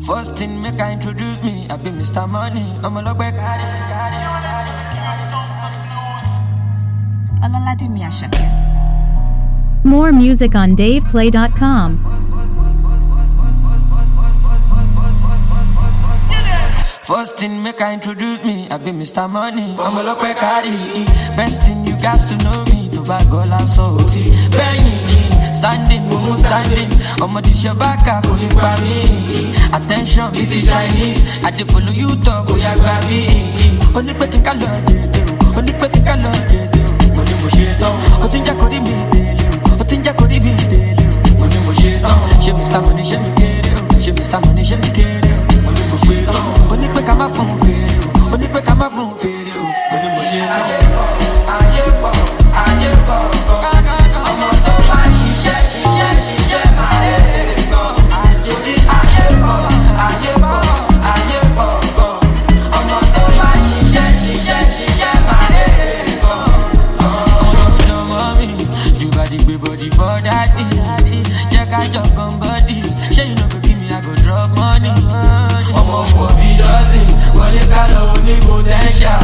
First thing make I introduce me, I be Mr. Money. I'm a look back. More music on DavePlay.com. First thing make I introduce me, I be Mr. Money. I'm a look back. Best thing you guys to know me, to buy gola so standing, standing. I'm a dish your back up, pulling by me. Attention, it's Chinese. I did follow you talk, we are grabbing. Only pecking color, only pecking color, money was shit on. Otinja could be Otinja could be money was shit on. She Mr. Money, she me get it. She Mr. Money, she me get it. Money was shit on. Only peck my phone for you. Only peck my phone for you. Money was shit on. Body for daddy, yeah, I just come body. Say you know go give me, I go drop money. Bobby doesn't, well you got only potential.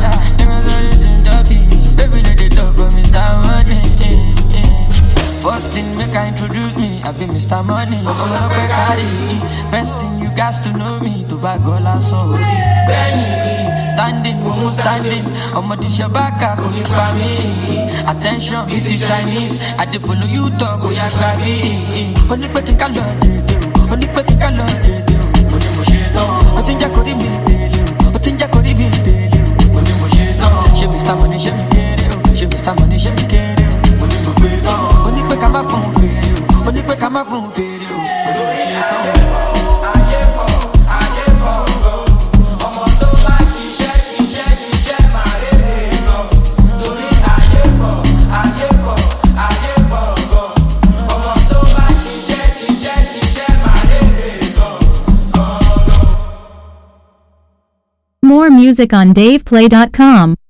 Baby, let it talk for Mr. Money. First thing make I introduce me, I be Mr. Money. Best thing you guys to know me, to buy gola so standing, standing. I'm a dish your back up, only for me. Attention, it's Chinese. I did follow you talk, we are grabbing. Only pecking color, only pecking color. Money was shit on. I think I could be I think I could be money was shit on. She Mr. Money, she me get it. She Mr. Money, she me get it. Money was shit on. Only peck my phone for you. Only peck my phone for you. Money was shit on. More music on DavePlay.com.